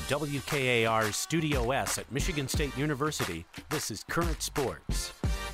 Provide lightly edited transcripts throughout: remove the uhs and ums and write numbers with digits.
WKAR's Studio S at Michigan State University, this is Current Sports.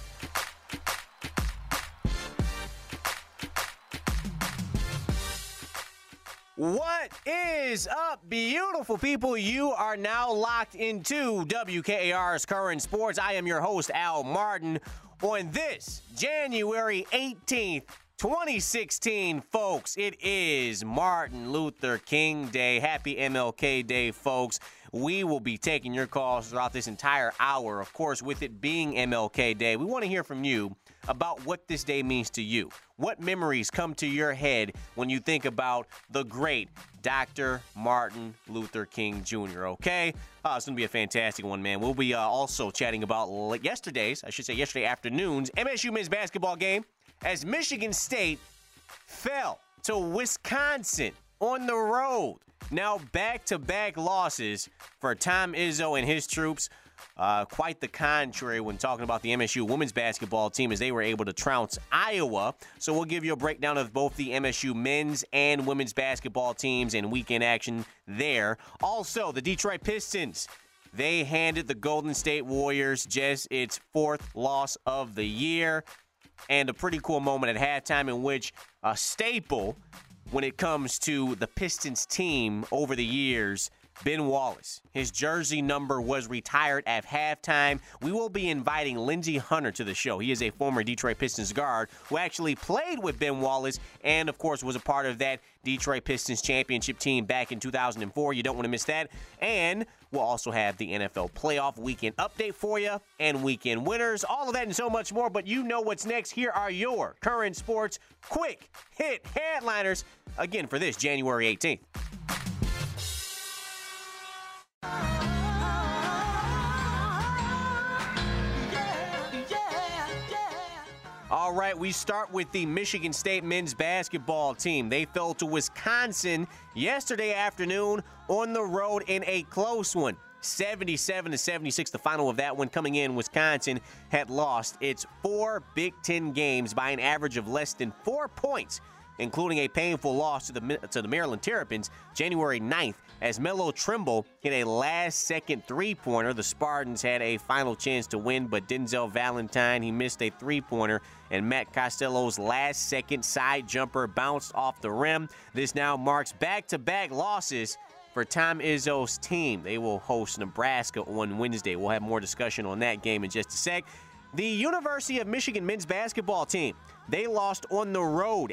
What is up, beautiful people? You are now locked into WKAR's Current Sports. I am your host, Al Martin. On this January 18th, 2016, folks, it is Martin Luther King Day. Happy MLK Day, folks. We will be taking your calls throughout this entire hour. Of course, with it being MLK Day, we want to hear from you about what this day means to you. What memories come to your head when you think about the great Dr. Martin Luther King Jr., okay? It's going to be a fantastic one, man. We'll be also chatting about yesterday afternoon's MSU men's basketball game as Michigan State fell to Wisconsin on the road. Now back-to-back losses for Tom Izzo and his troops. Quite the contrary when talking about the MSU women's basketball team as they were able to trounce Iowa. So we'll give you a breakdown of both the MSU men's and women's basketball teams and weekend action there. Also, the Detroit Pistons, they handed the Golden State Warriors just its fourth loss of the year. And a pretty cool moment at halftime in which a staple when it comes to the Pistons team over the years, Ben Wallace. His jersey number was retired at halftime. We will be inviting Lindsey Hunter to the show. He is a former Detroit Pistons guard who actually played with Ben Wallace and, of course, was a part of that Detroit Pistons championship team back in 2004. You don't want to miss that. And we'll also have the NFL playoff weekend update for you and weekend winners. All of that and so much more, but you know what's next. Here are your current sports quick hit headliners, again, for this January 18th. All right, we start with the Michigan State men's basketball team. They fell to Wisconsin yesterday afternoon on the road in a close one. 77-76, the final of that one. Coming in, Wisconsin had lost its 4 Big Ten games by an average of less than 4 points, including a painful loss to the Maryland Terrapins January 9th as Melo Trimble hit a last-second three-pointer. The Spartans had a final chance to win, but Denzel Valentine, he missed a three-pointer, and Matt Costello's last-second side jumper bounced off the rim. This now marks back-to-back losses for Tom Izzo's team. They will host Nebraska on Wednesday. We'll have more discussion on that game in just a sec. The University of Michigan men's basketball team, they lost on the road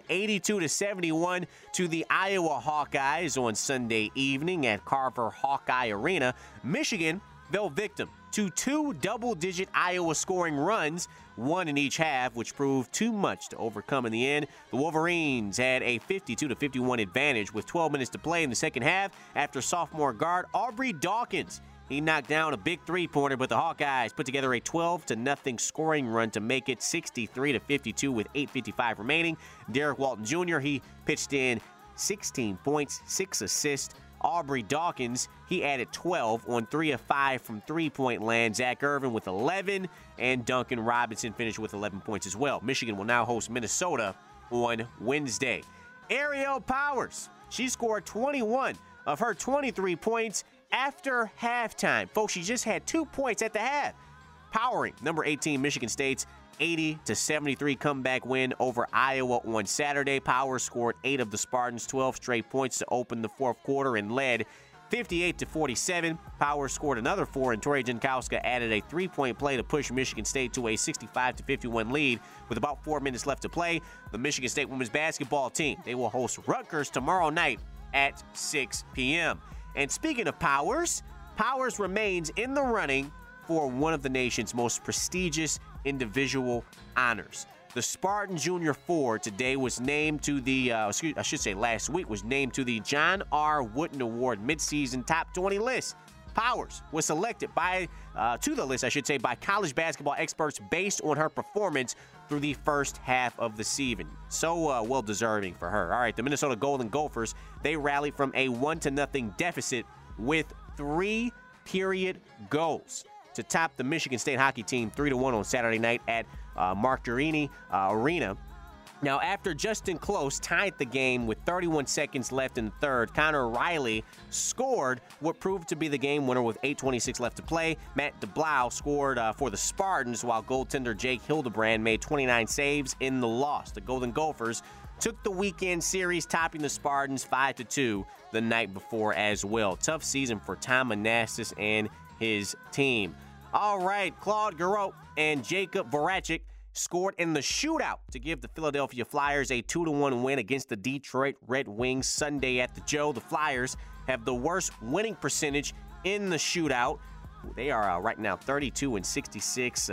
82-71 to the Iowa Hawkeyes on Sunday evening at Carver Hawkeye Arena. Michigan fell victim to 2 double-digit Iowa scoring runs, one in each half, which proved too much to overcome in the end. The Wolverines had a 52-51 advantage with 12 minutes to play in the second half after sophomore guard Aubrey Dawkins, he knocked down a big three-pointer, but the Hawkeyes put together a 12-0 scoring run to make it 63-52 with 8:55 remaining. Derek Walton Jr., he pitched in 16 points, 6 assists. Aubrey Dawkins, he added 12 on 3 of 5 from three-point land. Zach Irvin with 11, and Duncan Robinson finished with 11 points as well. Michigan will now host Minnesota on Wednesday. Ariel Powers, she scored 21 of her 23 points after halftime. Folks, she just had 2 points at the half, powering number 18 Michigan State's 80-73 comeback win over Iowa on Saturday. Powers scored 8 of the Spartans' 12 straight points to open the fourth quarter and led 58-47. Powers scored another 4, and Tori Jankowska added a 3-point play to push Michigan State to a 65-51 lead with about 4 minutes left to play. The Michigan State women's basketball team, they will host Rutgers tomorrow night at 6 p.m. And speaking of Powers, Powers remains in the running for one of the nation's most prestigious individual honors. The Spartan Junior Forward today was named to the, last week was named to the John R. Wooden Award midseason top 20 list. Powers was selected to the list by college basketball experts based on her performance through the first half of the season. So well-deserving for her. All right, the Minnesota Golden Gophers, they rallied from a 1-0 deficit with 3 period goals to top the Michigan State hockey team 3-1 on Saturday night at Mark Durini Arena. Now, after Justin Close tied the game with 31 seconds left in the third, Connor Riley scored what proved to be the game winner with 8:26 left to play. Matt DeBlau scored for the Spartans, while goaltender Jake Hildebrand made 29 saves in the loss. The Golden Gophers took the weekend series, topping the Spartans 5-2 the night before as well. Tough season for Tom Monastis and his team. All right, Claude Giroux and Jacob Voracek scored in the shootout to give the Philadelphia Flyers a 2-1 win against the Detroit Red Wings Sunday at the Joe. The Flyers have the worst winning percentage in the shootout. They are right now 32-66,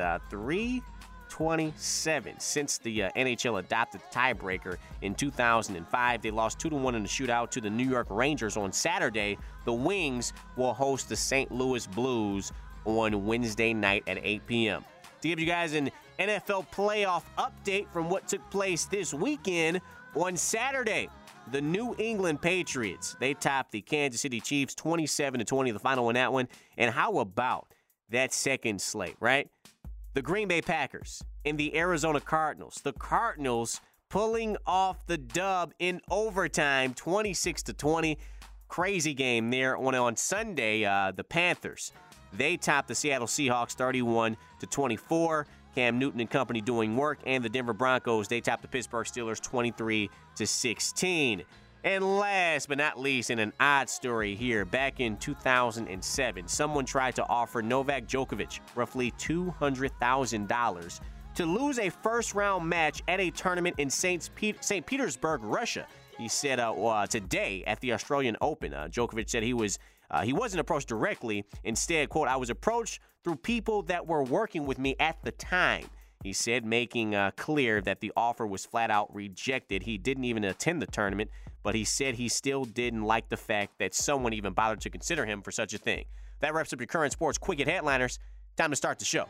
327 since the NHL adopted the tiebreaker in 2005. They lost 2-1 in the shootout to the New York Rangers on Saturday. The Wings will host the St. Louis Blues on Wednesday night at 8 p.m. To give you guys an NFL playoff update from what took place this weekend, on Saturday, the New England Patriots, they topped the Kansas City Chiefs 27-20, the final in that one. And how about that second slate, right? The Green Bay Packers and the Arizona Cardinals. The Cardinals pulling off the dub in overtime, 26-20. Crazy game there. On Sunday, the Panthers, they topped the Seattle Seahawks 31-24. Cam Newton and company doing work. And the Denver Broncos, they topped the Pittsburgh Steelers 23-16. And last but not least, in an odd story here, back in 2007, someone tried to offer Novak Djokovic roughly $200,000 to lose a first-round match at a tournament in St. Petersburg, Russia. He said today at the Australian Open, Djokovic said he wasn't approached directly. Instead, quote, "I was approached through people that were working with me at the time." He said, making clear that the offer was flat out rejected. He didn't even attend the tournament, but he said he still didn't like the fact that someone even bothered to consider him for such a thing. That wraps up your current sports quick hit headliners. Time to start the show.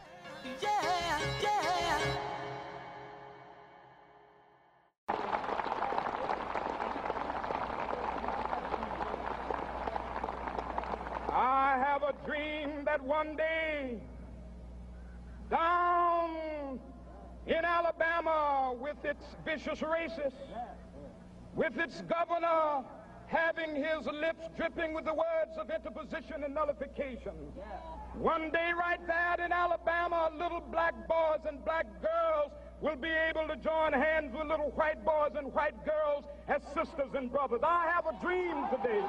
I have a dream that one day, down in Alabama, with its vicious racists, with its governor having his lips dripping with the words of interposition and nullification, one day right there in Alabama, little black boys and black girls will be able to join hands with little white boys and white girls as sisters and brothers. I have a dream today.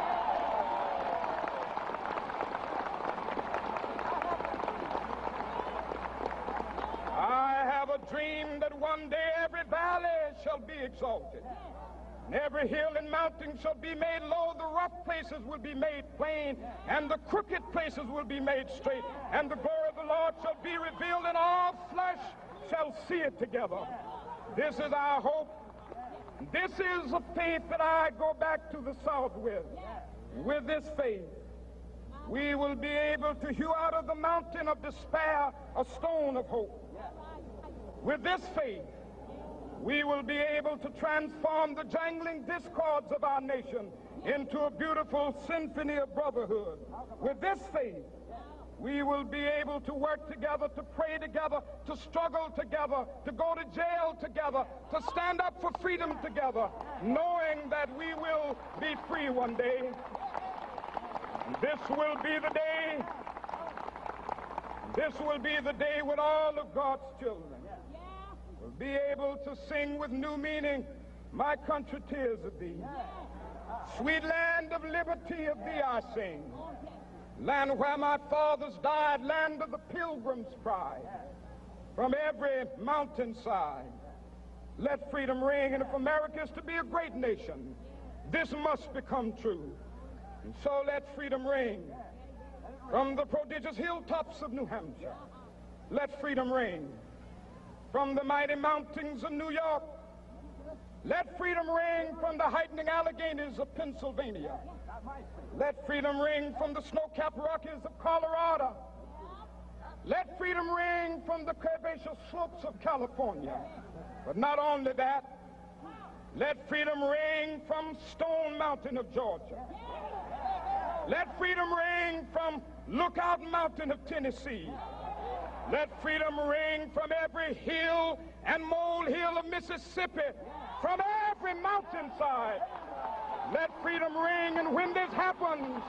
I have a dream that one day every valley shall be exalted, and every hill and mountain shall be made low. The rough places will be made plain, and the crooked places will be made straight, and the glory of the Lord shall be revealed, and all flesh shall see it together. This is our hope. This is a faith that I go back to the South with. With this faith, we will be able to hew out of the mountain of despair a stone of hope. With this faith, we will be able to transform the jangling discords of our nation into a beautiful symphony of brotherhood. With this faith, we will be able to work together, to pray together, to struggle together, to go to jail together, to stand up for freedom together, knowing that we will be free one day. This will be the day. This will be the day when all of God's children will be able to sing with new meaning, "My country, tears of thee. Sweet land of liberty, of thee I sing. Land where my fathers died, land of the pilgrim's pride. From every mountainside, let freedom ring. And if America is to be a great nation, this must become true. And so let freedom ring. From the prodigious hilltops of New Hampshire, let freedom ring. From the mighty mountains of New York, let freedom ring. From the heightening Alleghenies of Pennsylvania, let freedom ring. From the snow-capped Rockies of Colorado, let freedom ring. From the curvaceous slopes of California. But not only that, let freedom ring from Stone Mountain of Georgia. Let freedom ring from Lookout Mountain of Tennessee. Let freedom ring from every hill and molehill of Mississippi, from every mountainside. Let freedom ring, and when this happens,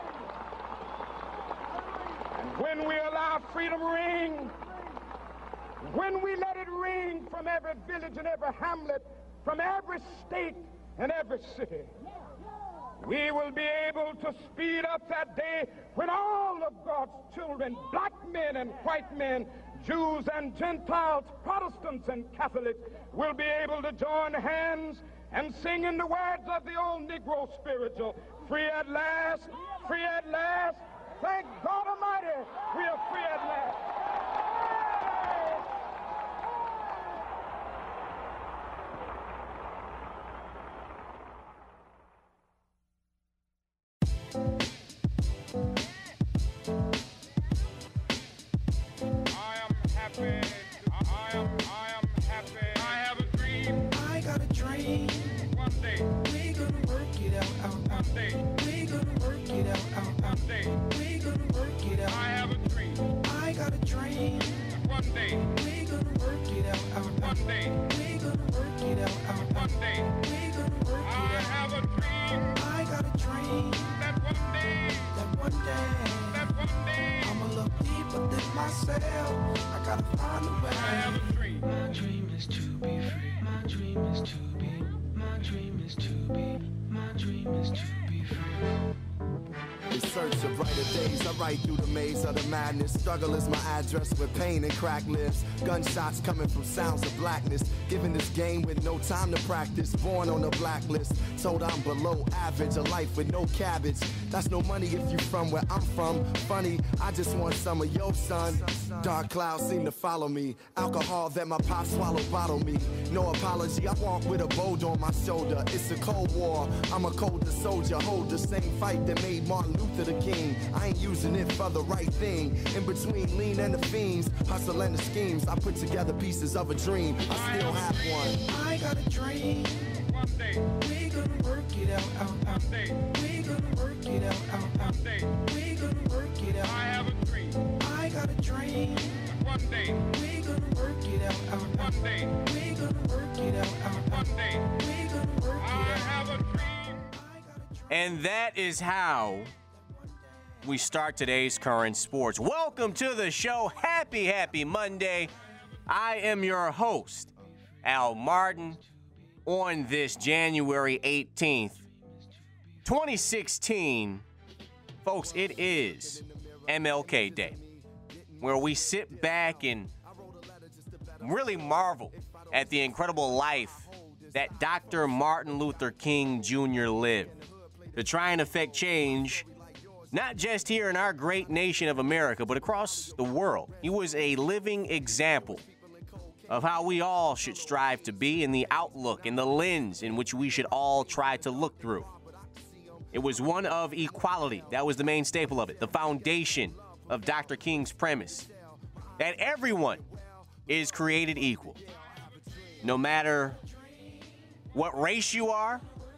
and when we allow freedom ring, when we let it ring from every village and every hamlet, from every state and every city, we will be able to speed up that day when all of God's children, black men and white men, Jews and Gentiles, Protestants and Catholics, will be able to join hands and sing in the words of the old Negro spiritual, free at last, free at last. Thank God Almighty, we are free at last. Through the maze of the madness, struggle is my address with pain and cracked lips. Gunshots coming from sounds of blackness. Given this game with no time to practice, born on the blacklist. Told I'm below average, a life with no cabbage. That's no money if you from where I'm from. Funny, I just want some of your son. Dark clouds seem to follow me. Alcohol that my pop swallowed bottle me. No apology, I walk with a boulder on my shoulder. It's a cold war, I'm a colder soldier. Hold the same fight that made Martin Luther the king. I ain't using it for the right thing. In between lean and the fiends, hustle and the schemes, I put together pieces of a dream. I still have one. I got a dream. One day we gonna work it out. One day we gonna work it out. One day we gonna work it out. I have a dream. I got a dream. One day we gonna work it out. One day we gonna work it out. One day we gonna work it out. I have a dream. And that is how we start today's Current Sports. Welcome to the show. Happy Monday. I am your host, Al Martin, on this January 18th, 2016. Folks, it is MLK Day, where we sit back and really marvel at the incredible life that Dr. Martin Luther King Jr. lived to try and affect change, not just here in our great nation of America, but across the world. He was a living example of how we all should strive to be, and the outlook and the lens in which we should all try to look through. It was one of equality. That was the main staple of it, the foundation of Dr. King's premise, that everyone is created equal. No matter what race you are,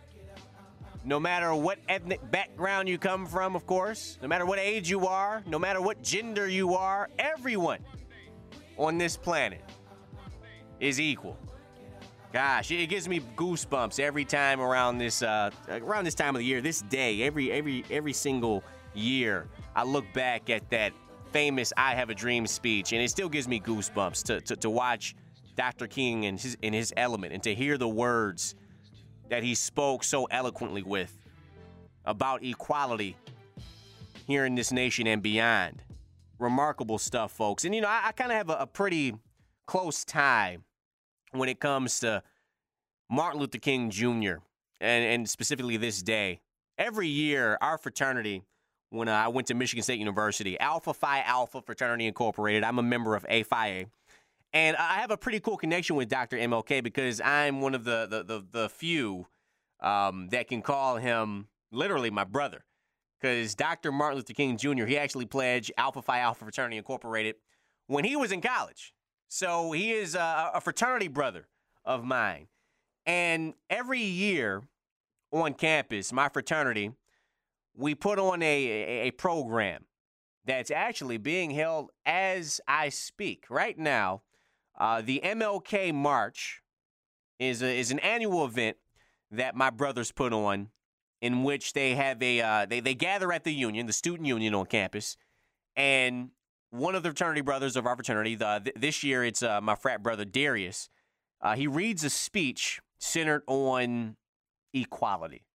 no matter what ethnic background you come from, of course, no matter what age you are, no matter what gender you are, everyone on this planet is equal. Gosh, it gives me goosebumps every time around this time of the year, this day, every single year. I look back at that famous "I Have a Dream" speech, and it still gives me goosebumps to watch Dr. King in his element and to hear the words that he spoke so eloquently with about equality here in this nation and beyond. Remarkable stuff, folks. And, I kind of have a pretty close tie when it comes to Martin Luther King Jr. and specifically this day. Every year, our fraternity, when I went to Michigan State University, Alpha Phi Alpha Fraternity Incorporated, I'm a member of A-Phi-A. And I have a pretty cool connection with Dr. MLK because I'm one of the few that can call him literally my brother. Because Dr. Martin Luther King Jr., he actually pledged Alpha Phi Alpha Fraternity Incorporated when he was in college. So he is a fraternity brother of mine. And every year on campus, my fraternity, we put on a program that's actually being held as I speak. Right now, the MLK March is an annual event that my brothers put on, in which they have they gather at the union, the student union on campus, and one of the fraternity brothers of our fraternity, this year it's my frat brother Darius, he reads a speech centered on equality.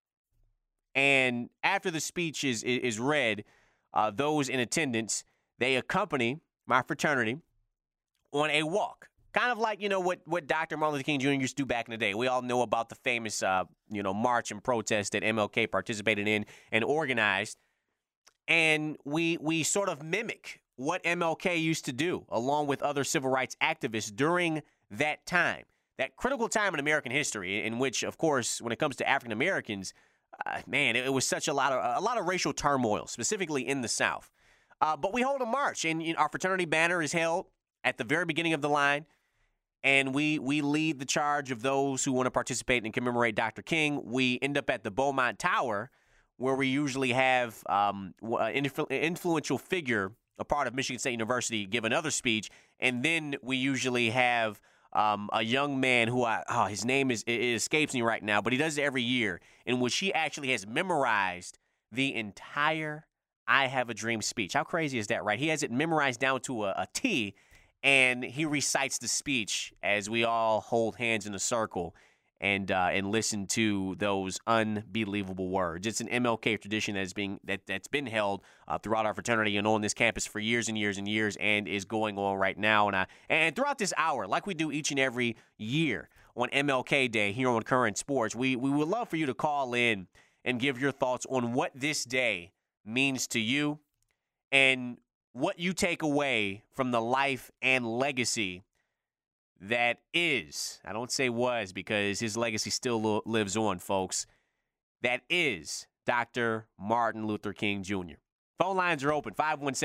And after the speech is read, those in attendance, they accompany my fraternity on a walk. Kind of like, what Dr. Martin Luther King Jr. used to do back in the day. We all know about the famous, march and protest that MLK participated in and organized. And we sort of mimic what MLK used to do, along with other civil rights activists during that time. That critical time in American history, in which, of course, when it comes to African Americans, it was such a lot of racial turmoil, specifically in the South. But we hold a march, and our fraternity banner is held at the very beginning of the line. And we lead the charge of those who want to participate and commemorate Dr. King. We end up at the Beaumont Tower, where we usually have an influential figure, a part of Michigan State University, give another speech. And then we usually have a young man who his name it escapes me right now, but he does it every year, in which he actually has memorized the entire I Have a Dream speech. How crazy is that, right? He has it memorized down to a T. And he recites the speech as we all hold hands in a circle and listen to those unbelievable words. It's an MLK tradition that's been held throughout our fraternity and on this campus for years and years and years, and is going on right now. And throughout this hour, like we do each and every year on MLK Day here on Current Sports, we would love for you to call in and give your thoughts on what this day means to you and what you take away from the life and legacy that is, I don't say was because his legacy still lives on, folks, that is Dr. Martin Luther King Jr. Phone lines are open,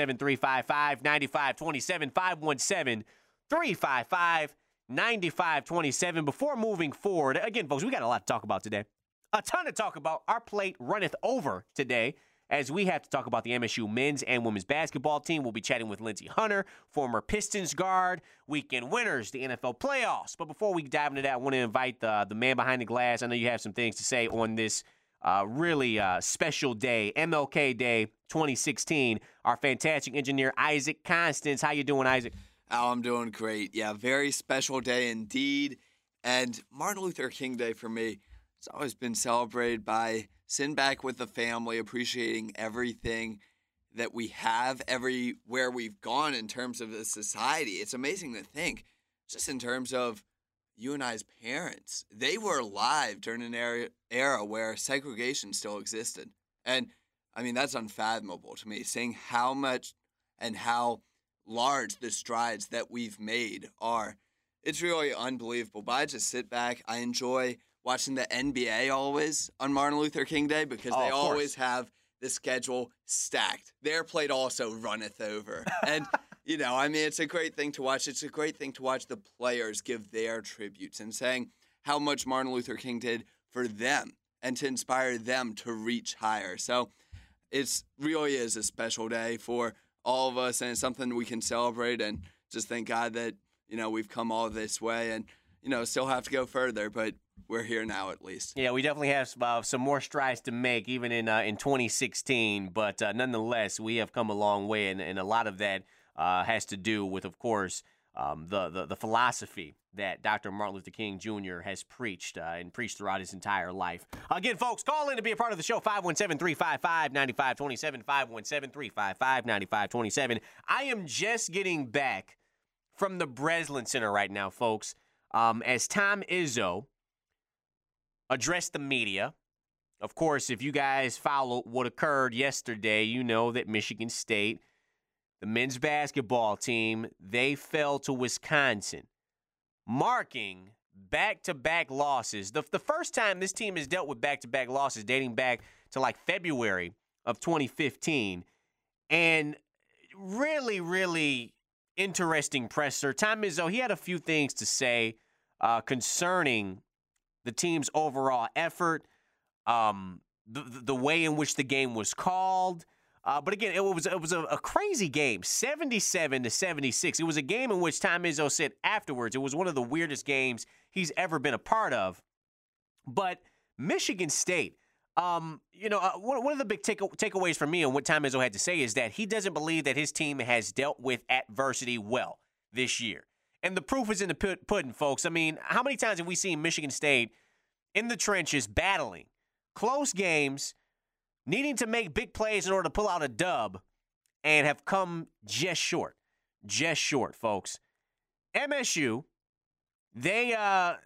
517-355-9527, 517-355-9527. Before moving forward, again, folks, we got a lot to talk about today. A ton to talk about. Our plate runneth over today, as we have to talk about the MSU men's and women's basketball team. We'll be chatting with Lindsey Hunter, former Pistons guard, weekend winners, the NFL playoffs. But before we dive into that, I want to invite the man behind the glass. I know you have some things to say on this really special day, MLK Day 2016. Our fantastic engineer, Isaac Constance. How you doing, Isaac? Oh, I'm doing great. Yeah, very special day indeed. And Martin Luther King Day for me, it's always been celebrated by sitting back with the family, appreciating everything that we have, everywhere we've gone in terms of the society. It's amazing to think, just in terms of you and I's parents. They were alive during an era where segregation still existed. And, I mean, that's unfathomable to me, seeing how much and how large the strides that we've made are. It's really unbelievable. But I just sit back. I enjoy watching the NBA always on Martin Luther King Day because they always have the schedule stacked. Their plate also runneth over. And, it's a great thing to watch. It's a great thing to watch the players give their tributes and saying how much Martin Luther King did for them and to inspire them to reach higher. So it really is a special day for all of us, and it's something we can celebrate and just thank God that, we've come all this way and, still have to go further, but we're here now at least. Yeah, we definitely have some more strides to make even in 2016, but nonetheless, we have come a long way, and a lot of that has to do with, of course, the philosophy that Dr. Martin Luther King Jr. has preached and preached throughout his entire life. Again, folks, call in to be a part of the show, 517-355-9527, 517-355-9527. I am just getting back from the Breslin Center right now, folks, as Tom Izzo addressed the media. Of course, if you guys followed what occurred yesterday, you know that Michigan State, the men's basketball team, they fell to Wisconsin, marking back-to-back losses. The first time this team has dealt with back-to-back losses dating back to like February of 2015. And really, really interesting presser. Tom Izzo, he had a few things to say concerning the team's overall effort, the way in which the game was called, But again, it was a crazy game, 77-76. It was a game in which Tom Izzo said afterwards it was one of the weirdest games he's ever been a part of. But Michigan State, one of the big takeaways for me and what Tom Izzo had to say is that he doesn't believe that his team has dealt with adversity well this year. And the proof is in the pudding, folks. I mean, how many times have we seen Michigan State in the trenches battling close games, needing to make big plays in order to pull out a dub, and have come just short, folks. MSU, they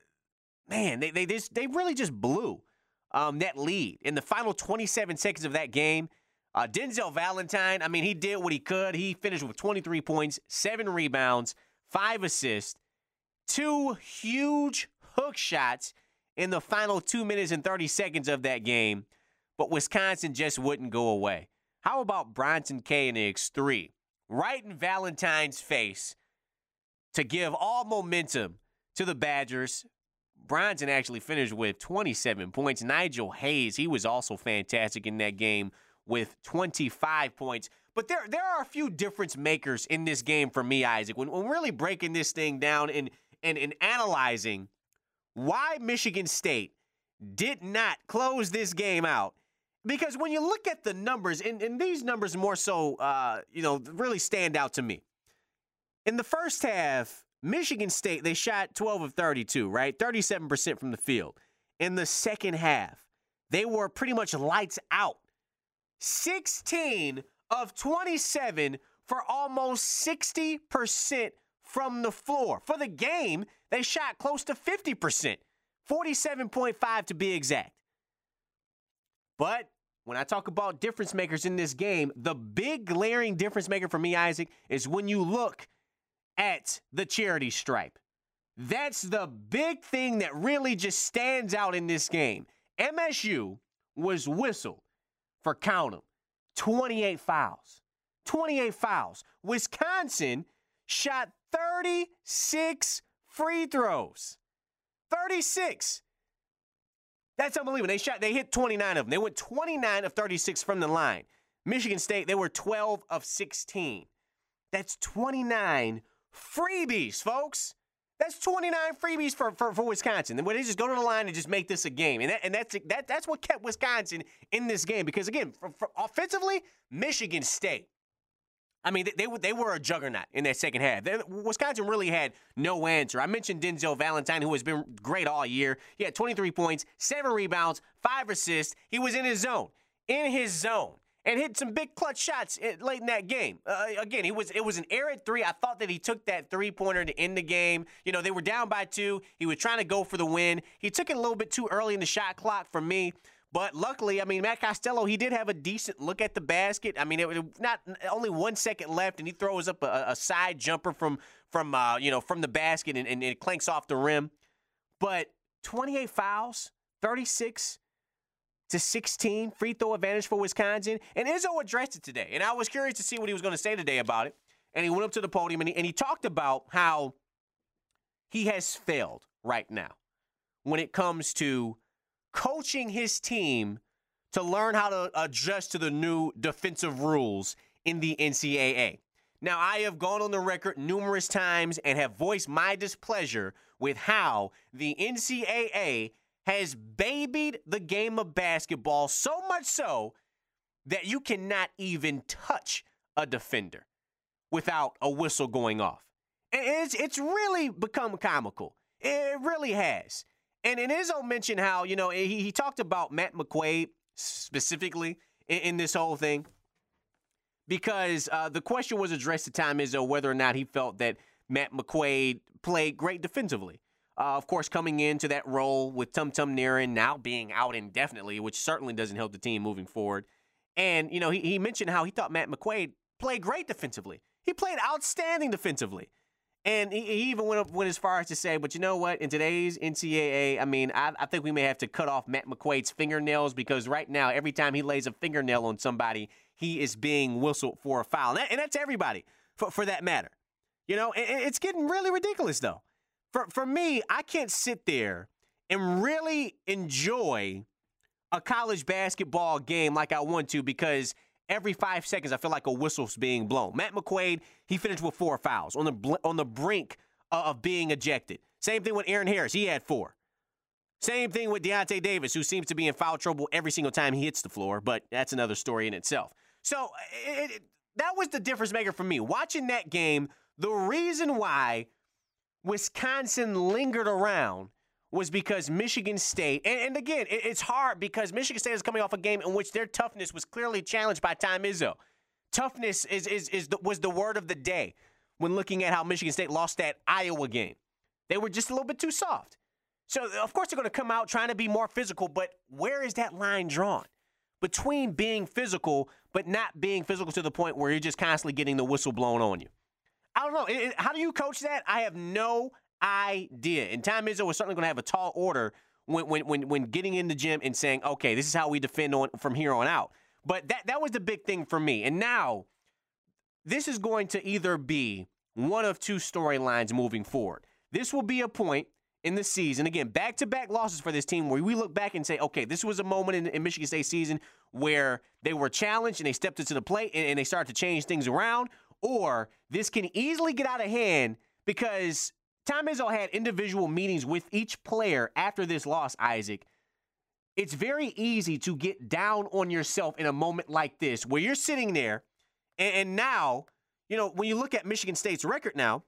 really just blew that lead in the final 27 seconds of that game. Denzel Valentine, I mean, he did what he could. He finished with 23 points, 7 rebounds, 5 assists, 2 huge hook shots in the final 2 minutes and 30 seconds of that game. But Wisconsin just wouldn't go away. How about Bronson Koenig's 3? Right in Valentine's face to give all momentum to the Badgers. Bronson actually finished with 27 points. Nigel Hayes, he was also fantastic in that game with 25 points. But there are a few difference makers in this game for me, Isaac. When really breaking this thing down and analyzing why Michigan State did not close this game out. Because when you look at the numbers, and these numbers more so, really stand out to me. In the first half, Michigan State, they shot 12 of 32, right? 37% from the field. In the second half, they were pretty much lights out. 16 of 27 for almost 60% from the floor. For the game, they shot close to 50%, 47.5 to be exact. But when I talk about difference makers in this game, the big glaring difference maker for me, Isaac, is when you look at the charity stripe. That's the big thing that really just stands out in this game. MSU was whistled for, count them, 28 fouls. 28 fouls. Wisconsin shot 36 free throws. 36. That's unbelievable. They hit 29 of them. They went 29 of 36 from the line. Michigan State, they were 12 of 16. That's 29 freebies, folks. That's 29 freebies for Wisconsin. Where they just go to the line and just make this a game. And that's what kept Wisconsin in this game. Because, again, for offensively, Michigan State, I mean, they were a juggernaut in that second half. Wisconsin really had no answer. I mentioned Denzel Valentine, who has been great all year. He had 23 points, 7 rebounds, 5 assists. He was in his zone, and hit some big clutch shots late in that game. Again, it was an errant 3. I thought that he took that 3-pointer to end the game. You know, they were down by 2. He was trying to go for the win. He took it a little bit too early in the shot clock for me. But luckily, I mean, Matt Costello, he did have a decent look at the basket. I mean, it was not only 1 second left, and he throws up a side jumper from the basket, and it clanks off the rim. But 28 fouls, 36 to 16, free throw advantage for Wisconsin. And Izzo addressed it today, and I was curious to see what he was going to say today about it. And he went up to the podium, and he talked about how he has failed right now when it comes to coaching his team to learn how to adjust to the new defensive rules in the NCAA. Now, I have gone on the record numerous times and have voiced my displeasure with how the NCAA has babied the game of basketball, so much so that you cannot even touch a defender without a whistle going off. And it's really become comical. It really has. And Izzo mentioned how, he talked about Matt McQuaid specifically in this whole thing, because the question was addressed to Tom Izzo whether or not he felt that Matt McQuaid played great defensively. Of course, coming into that role with Tum Tum Niren now being out indefinitely, which certainly doesn't help the team moving forward. And, he mentioned how he thought Matt McQuaid played great defensively. He played outstanding defensively. And he even went as far as to say, but you know what? In today's NCAA, I mean, I think we may have to cut off Matt McQuaid's fingernails, because right now, every time he lays a fingernail on somebody, he is being whistled for a foul. And that's everybody, for that matter. It's getting really ridiculous, though. For me, I can't sit there and really enjoy a college basketball game like I want to, because every 5 seconds, I feel like a whistle's being blown. Matt McQuaid, he finished with 4 fouls on the brink of being ejected. Same thing with Aaron Harris. He had 4. Same thing with Deontay Davis, who seems to be in foul trouble every single time he hits the floor, but that's another story in itself. So that was the difference maker for me. Watching that game, the reason why Wisconsin lingered around was because Michigan State, and again, it's hard because Michigan State is coming off a game in which their toughness was clearly challenged by Tom Izzo. Toughness was the word of the day when looking at how Michigan State lost that Iowa game. They were just a little bit too soft. So, of course, they're going to come out trying to be more physical, but where is that line drawn? Between being physical but not being physical to the point where you're just constantly getting the whistle blown on you. I don't know. How do you coach that? I have no idea. And Tom Izzo was certainly going to have a tall order when getting in the gym and saying, okay, this is how we defend from here on out. But that was the big thing for me. And now this is going to either be one of 2 storylines moving forward. This will be a point in the season, again, back-to-back losses for this team where we look back and say, okay, this was a moment in Michigan State season where they were challenged and they stepped into the plate and they started to change things around, or this can easily get out of hand because Tom Izzo had individual meetings with each player after this loss, Isaac. It's very easy to get down on yourself in a moment like this where you're sitting there and now, when you look at Michigan State's record now,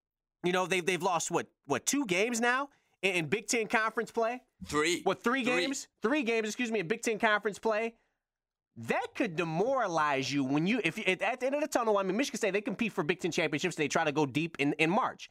they've lost, what, 2 games now in Big Ten conference play? 3. What, 3 games? 3 games, in Big Ten conference play. That could demoralize you if at the end of the tunnel, I mean, Michigan State, they compete for Big Ten championships. They try to go deep in March.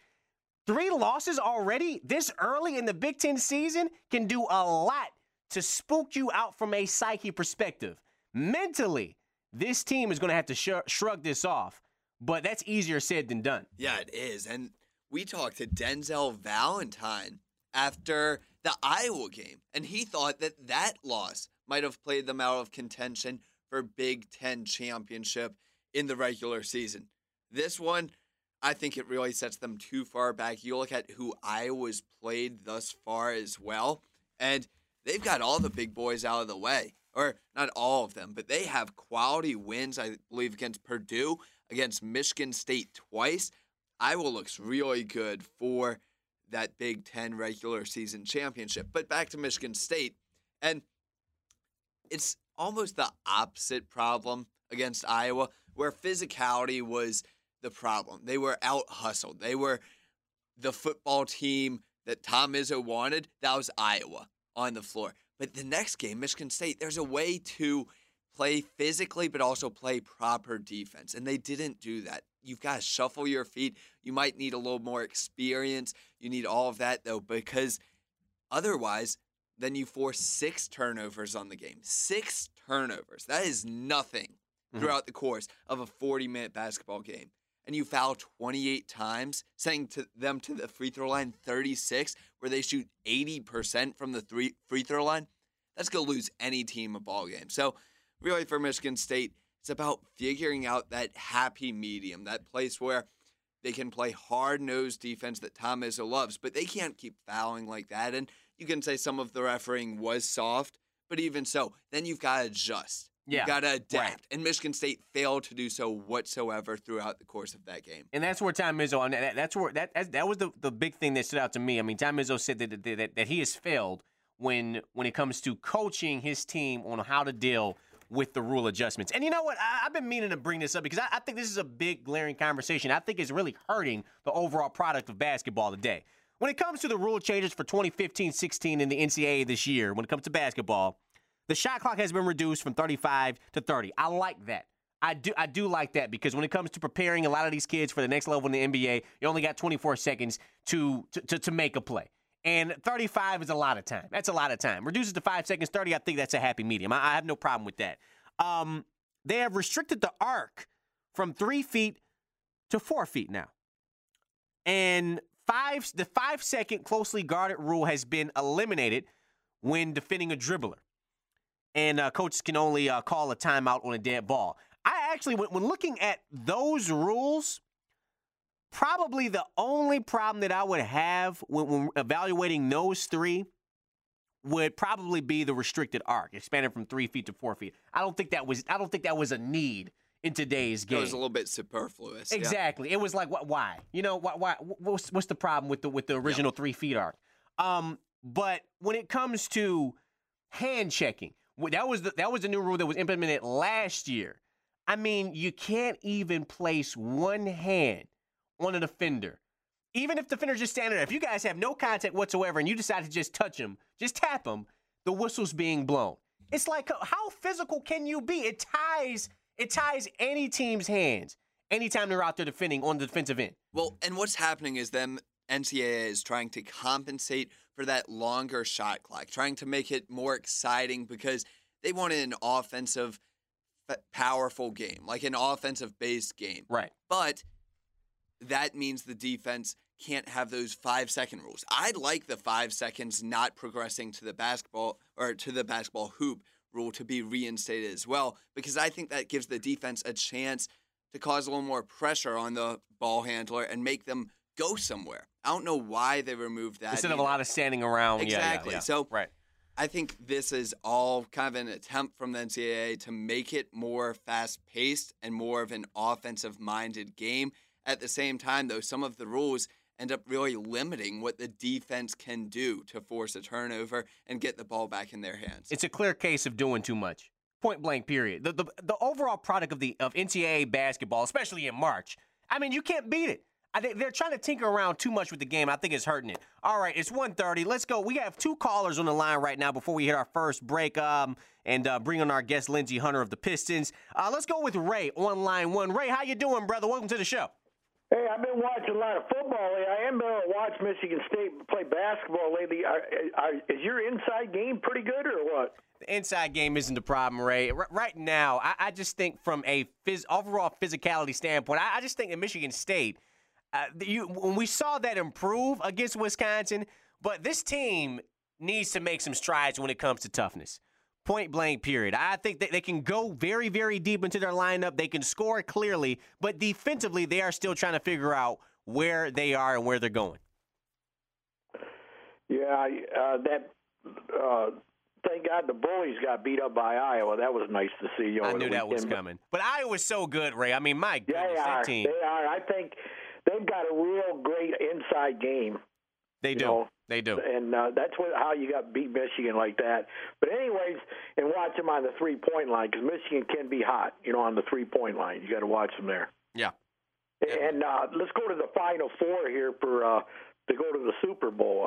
3 losses already this early in the Big Ten season can do a lot to spook you out from a psyche perspective. Mentally, this team is going to have to shrug this off, but that's easier said than done. Yeah, it is. And we talked to Denzel Valentine after the Iowa game, and he thought that loss might have played them out of contention for Big Ten championship in the regular season. This one, I think it really sets them too far back. You look at who Iowa's played thus far as well, and they've got all the big boys out of the way. Or not all of them, but they have quality wins, I believe, against Purdue, against Michigan State twice. Iowa looks really good for that Big Ten regular season championship. But back to Michigan State, and it's almost the opposite problem against Iowa, where physicality was the problem. They were out-hustled. They were the football team that Tom Izzo wanted. That was Iowa on the floor. But the next game, Michigan State, there's a way to play physically but also play proper defense, and they didn't do that. You've got to shuffle your feet. You might need a little more experience. You need all of that, though, because otherwise, then you force 6 turnovers on the game. 6 turnovers. That is nothing throughout the course of a 40-minute basketball game. And you foul 28 times, sending them to the free throw line 36, where they shoot 80% from the free throw line. That's going to lose any team a ball game. So, really, for Michigan State, it's about figuring out that happy medium, that place where they can play hard-nosed defense that Tom Izzo loves, but they can't keep fouling like that. And you can say some of the refereeing was soft, but even so, then you've got to adjust. You've got to adapt. Right. And Michigan State failed to do so whatsoever throughout the course of that game. And that's where Tom Izzo, that was the big thing that stood out to me. I mean, Tom Izzo said that he has failed when it comes to coaching his team on how to deal with the rule adjustments. And you know what? I've been meaning to bring this up because I think this is a big, glaring conversation. I think it's really hurting the overall product of basketball today. When it comes to the rule changes for 2015-16 in the NCAA this year, when it comes to basketball, the shot clock has been reduced from 35 to 30. I like that. I do like that because when it comes to preparing a lot of these kids for the next level in the NBA, you only got 24 seconds to make a play. And 35 is a lot of time. That's a lot of time. Reduces to 5 seconds, 30, I think that's a happy medium. I have no problem with that. They have restricted the arc from 3 feet to 4 feet now. And the 5-second closely guarded rule has been eliminated when defending a dribbler. And coaches can only call a timeout on a dead ball. I actually, when looking at those rules, probably the only problem that I would have when evaluating those 3 would probably be the restricted arc, expanded from 3 feet to 4 feet. I don't think that was a need in today's game. It was a little bit superfluous. Exactly. Yeah. It was like, why? Why? What's the problem with the original 3 feet arc? But when it comes to hand checking, that was the new rule that was implemented last year. I mean, you can't even place one hand on a defender. Even if the defender's just standing there, if you guys have no contact whatsoever and you decide to just touch him, just tap him, the whistle's being blown. It's like, how physical can you be? It ties any team's hands anytime they're out there defending on the defensive end. Well, and what's happening is NCAA is trying to compensate for that longer shot clock, trying to make it more exciting because they wanted an offensive, powerful game, like an offensive-based game. Right. But that means the defense can't have those 5-second rules. I'd like the 5 seconds not progressing to the basketball or to the basketball hoop rule to be reinstated as well, because I think that gives the defense a chance to cause a little more pressure on the ball handler and make them go somewhere. I don't know why they removed that. Instead of a lot of standing around. Exactly. Yeah. So right. I think this is all kind of an attempt from the NCAA to make it more fast-paced and more of an offensive-minded game. At the same time, though, some of the rules end up really limiting what the defense can do to force a turnover and get the ball back in their hands. It's a clear case of doing too much. Point blank, period. The overall product of NCAA basketball, especially in March, I mean, you can't beat it. I think they're trying to tinker around too much with the game. I think it's hurting it. All right, it's 1:30. Let's go. We have 2 callers on the line right now before we hit our first break and bring on our guest, Lindsey Hunter of the Pistons. Let's go with Ray on line 1. Ray, how you doing, brother? Welcome to the show. Hey, I've been watching a lot of football lately. I haven't been able to watch Michigan State play basketball lately. Is your inside game pretty good or what? The inside game isn't the problem, Ray. Right now, I just think from a overall physicality standpoint, I just think in Michigan State, when we saw that improve against Wisconsin, but this team needs to make some strides when it comes to toughness. Point blank, period. I think that they can go very, very deep into their lineup. They can score clearly, but defensively, they are still trying to figure out where they are and where they're going. Yeah, thank God the Bullies got beat up by Iowa. That was nice to see. I knew that was coming. But Iowa's so good, Ray. I mean, my goodness, that team. They are. I think they've got a real great inside game. They do. They do. And that's how you got beat Michigan like that. But anyways, and watch them on the three-point line because Michigan can be hot, on the three-point line. You got to watch them there. Yeah. And let's go to the Final Four here to go to the Super Bowl.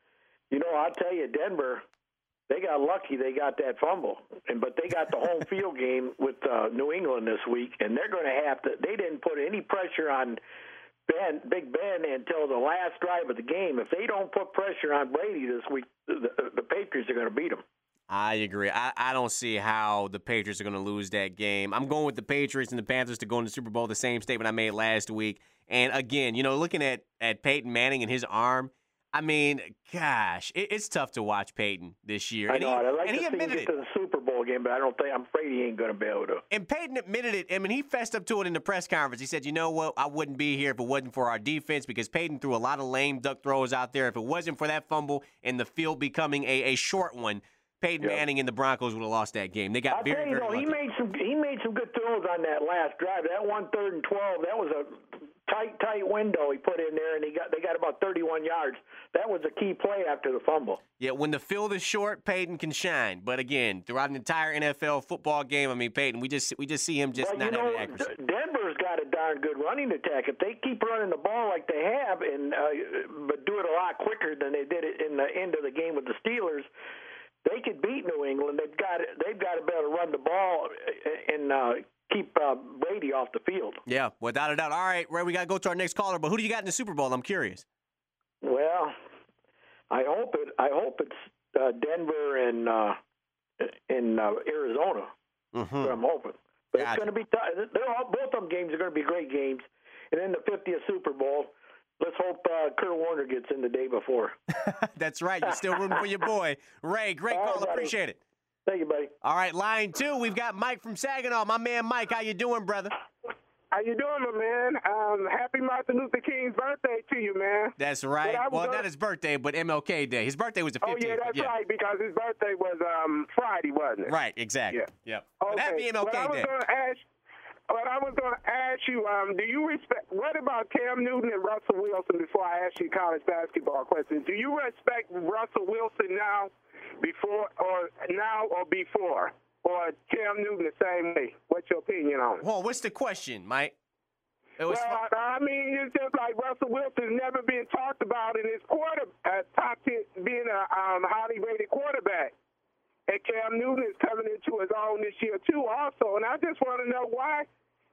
I'll tell you, Denver, they got lucky they got that fumble. But they got the home field game with New England this week, and they're going to have to – they didn't put any pressure on – Big Ben until the last drive of the game. If they don't put pressure on Brady this week, the Patriots are going to beat them. I agree. I don't see how the Patriots are going to lose that game. I'm going with the Patriots and the Panthers to go in the Super Bowl, the same statement I made last week. And again, looking at Peyton Manning and his arm, I mean, gosh, it's tough to watch Peyton this year. I know. I'd like to see him admitted get to the Super Bowl game, but I'm afraid he ain't going to be able to. And Peyton admitted it. I mean, he fessed up to it in the press conference. He said, you know what, I wouldn't be here if it wasn't for our defense because Peyton threw a lot of lame duck throws out there. If it wasn't for that fumble and the field becoming a short one, Peyton Manning and the Broncos would have lost that game. They got very lucky. He made some good throws on that last drive. That 1 3rd and 12, that was a tight window he put in there, and they got about 31 yards. That was a key play after the fumble. Yeah, when the field is short, Peyton can shine. But again, throughout an entire NFL football game, I mean, Peyton, we just see him just not having accuracy. Denver's got a darn good running attack. If they keep running the ball like they have, but do it a lot quicker than they did it in the end of the game with the Steelers, they could beat New England. They've got to be able to run the ball and keep Brady off the field. Yeah, without a doubt. All right, Ray, we got to go to our next caller. But who do you got in the Super Bowl? I'm curious. Well, I hope it's Denver and Arizona. Mm-hmm. But I'm hoping. But it's going to be both of them games are going to be great games. And then the 50th Super Bowl. Let's hope Kurt Warner gets in the day before. That's right. You're still rooting for your boy. Ray, great call. Appreciate it. Thank you, buddy. All right, line 2, we've got Mike from Saginaw. My man Mike, how you doing, brother? How you doing, my man? Happy Martin Luther King's birthday to you, man. That's right. Well, not his birthday, but MLK Day. His birthday was the 15th. Oh, yeah, that's right, because his birthday was Friday, wasn't it? Right, exactly. Yeah. Yep. Okay. But happy MLK Day. But I was going to ask you, do you what about Cam Newton and Russell Wilson before I ask you college basketball questions? Do you respect Russell Wilson now or before? Or Cam Newton the same way? What's your opinion on it? Well, what's the question, Mike? I mean, it's just like Russell Wilson's never been talked about in his top 10, being a highly rated quarterback. And Cam Newton is coming into his own this year, too, also. And I just want to know why.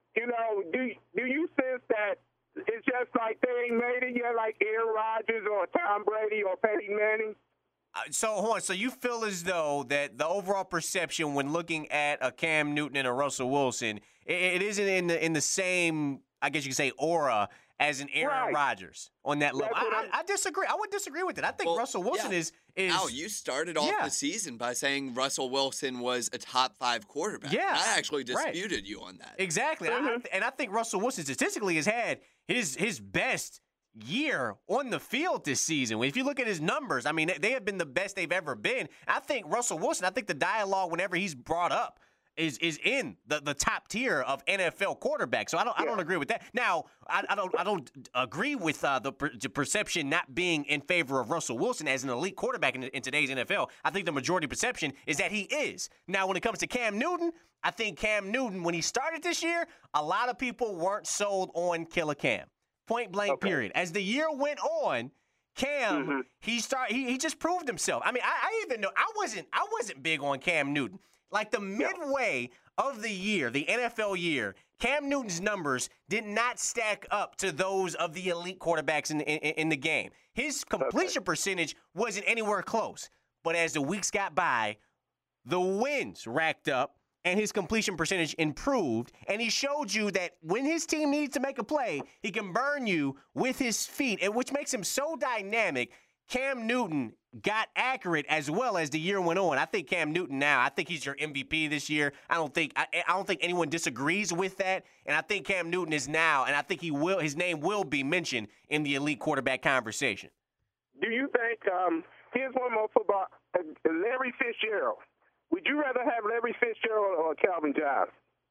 Do you sense that it's just like they ain't made it yet, like Aaron Rodgers or Tom Brady or Peyton Manning? So, hold on. So you feel as though that the overall perception when looking at a Cam Newton and a Russell Wilson, it isn't in the same, I guess you could say, aura as an Aaron Rodgers on that level. I disagree. I would disagree with it. I think Russell Wilson is. Al, you started off the season by saying Russell Wilson was a top 5 quarterback. Yeah. And I actually disputed you on that. Exactly. And I think Russell Wilson statistically has had his best year on the field this season. If you look at his numbers, I mean, they have been the best they've ever been. I think Russell Wilson, I think the dialogue whenever he's brought up is in the top tier of NFL quarterbacks. So I don't agree with that. Now, I don't agree with the perception not being in favor of Russell Wilson as an elite quarterback in today's NFL. I think the majority perception is that he is. Now, when it comes to Cam Newton, I think Cam Newton, when he started this year, a lot of people weren't sold on Killer Cam. Point blank, period. As the year went on, Cam, he just proved himself. I mean, I even know I wasn't big on Cam Newton. Like the midway of the year, the NFL year, Cam Newton's numbers did not stack up to those of the elite quarterbacks in the game. His completion percentage wasn't anywhere close. But as the weeks got by, the wins racked up, and his completion percentage improved, and he showed you that when his team needs to make a play, he can burn you with his feet, and which makes him so dynamic. Cam Newton got accurate as well as the year went on. I think Cam Newton now, I think he's your MVP this year. I don't think anyone disagrees with that, and I think Cam Newton is now, and I think his name will be mentioned in the elite quarterback conversation. Do you think, here's one more football, Larry Fitzgerald. Would you rather have Larry Fitzgerald or Calvin Johnson?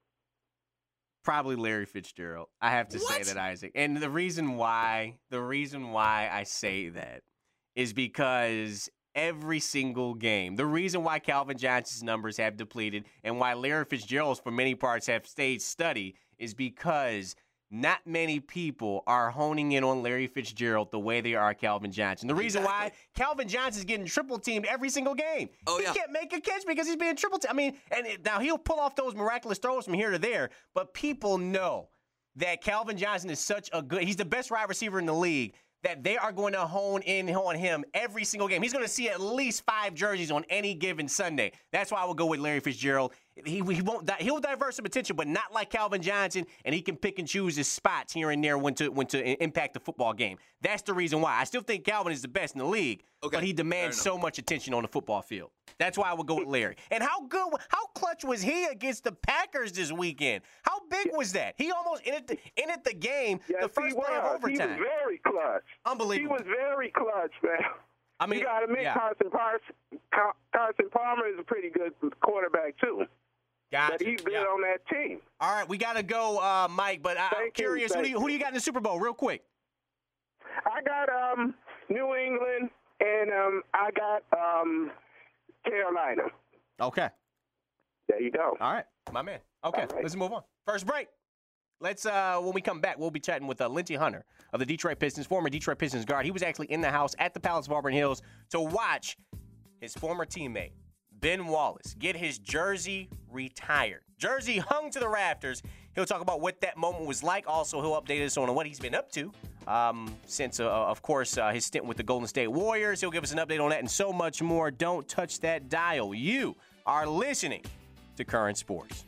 Probably Larry Fitzgerald. I have to say that, Isaac. And the reason why I say that is because every single game, the reason why Calvin Johnson's numbers have depleted and why Larry Fitzgerald's for many parts have stayed steady is because not many people are honing in on Larry Fitzgerald the way they are Calvin Johnson. The reason why Calvin Johnson's getting triple-teamed every single game. He can't make a catch because he's being triple-teamed. I mean, now he'll pull off those miraculous throws from here to there, but people know that Calvin Johnson is he's the best wide receiver in the league, that they are going to hone in on him every single game. He's going to see at least 5 jerseys on any given Sunday. That's why I would go with Larry Fitzgerald. He'll divert some attention, but not like Calvin Johnson, and he can pick and choose his spots here and there when to impact the football game. That's the reason why. I still think Calvin is the best in the league, but he demands so much attention on the football field. That's why I would go with Larry. And how clutch was he against the Packers this weekend? How big was that? He almost ended the game the first play of overtime. He was very clutch. Unbelievable. He was very clutch, man. I mean, you got to admit, Carson Palmer is a pretty good quarterback, too. Gotcha. But he's good on that team. All right, we got to go, Mike, but I'm curious, who do you got in the Super Bowl, real quick? I got New England, and I got Carolina. Okay. There you go. All right, my man. Okay, let's move on. First break. Let's when we come back, we'll be chatting with Lindsey Hunter of the Detroit Pistons, former Detroit Pistons guard. He was actually in the house at the Palace of Auburn Hills to watch his former teammate, Ben Wallace, get his jersey retired. Jersey hung to the rafters. He'll talk about what that moment was like. Also, he'll update us on what he's been up to since, of course, his stint with the Golden State Warriors. He'll give us an update on that and so much more. Don't touch that dial. You are listening to Current Sports.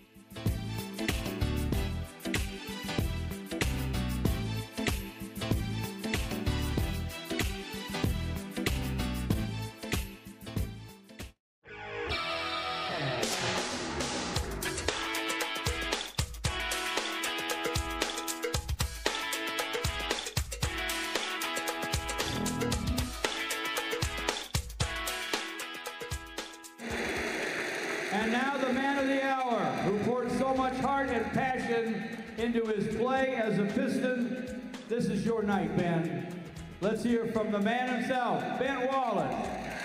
And now the man of the hour, who poured so much heart and passion into his play as a Piston. This is your night, Ben. Let's hear from the man himself, Ben Wallace.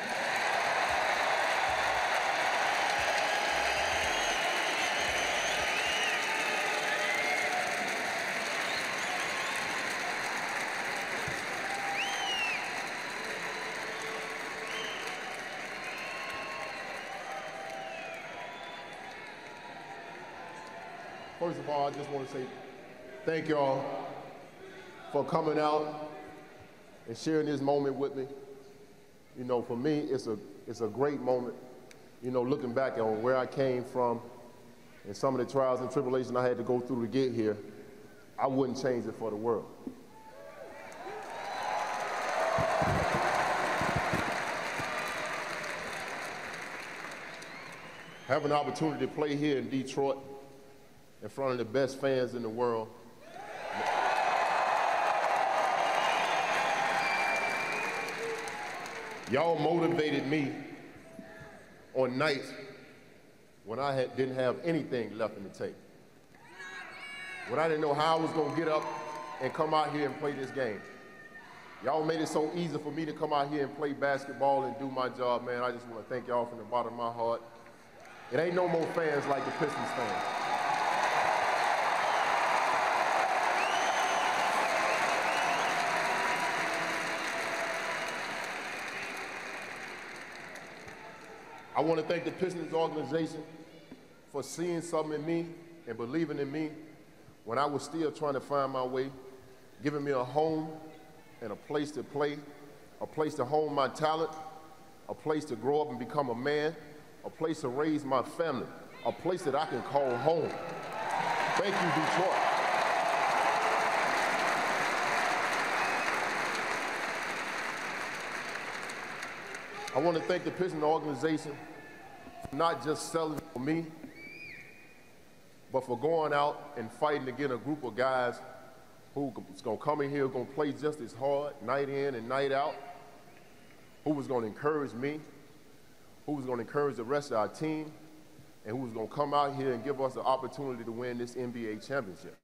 First of all, I just want to say thank y'all for coming out and sharing this moment with me. You know, for me, it's a great moment. You know, looking back on where I came from and some of the trials and tribulations I had to go through to get here, I wouldn't change it for the world. Have an opportunity to play here in Detroit in front of the best fans in the world. Y'all motivated me on nights when I didn't have anything left in the tank. When I didn't know how I was gonna get up and come out here and play this game. Y'all made it so easy for me to come out here and play basketball and do my job, man. I just wanna thank y'all from the bottom of my heart. It ain't no more fans like the Pistons fans. I want to thank the Pistons organization for seeing something in me and believing in me when I was still trying to find my way, giving me a home and a place to play, a place to hone my talent, a place to grow up and become a man, a place to raise my family, a place that I can call home. Thank you, Detroit. I want to thank the Pistons organization for not just selling for me, but for going out and fighting to get a group of guys who's going to come in here, going to play just as hard, night in and night out, who was going to encourage me, who was going to encourage the rest of our team, and who was going to come out here and give us the opportunity to win this NBA championship.